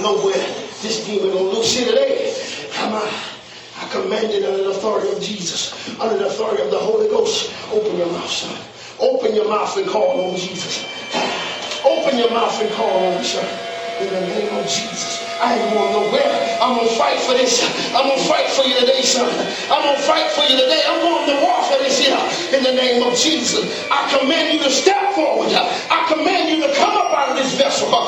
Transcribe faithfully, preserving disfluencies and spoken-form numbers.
know where this demon gonna loose here today. Come on. I command it under the authority of Jesus, under the authority of the Holy Ghost. Open your mouth, son. Open your mouth and call on Jesus. Open your mouth and call on me, son. In the name of Jesus. I ain't going nowhere. I'm going to fight for this. I'm going to fight for you today, son. I'm going to fight for you today. I'm going to war for this here. In the name of Jesus. I command you to step forward. I command you to come up out of this vessel.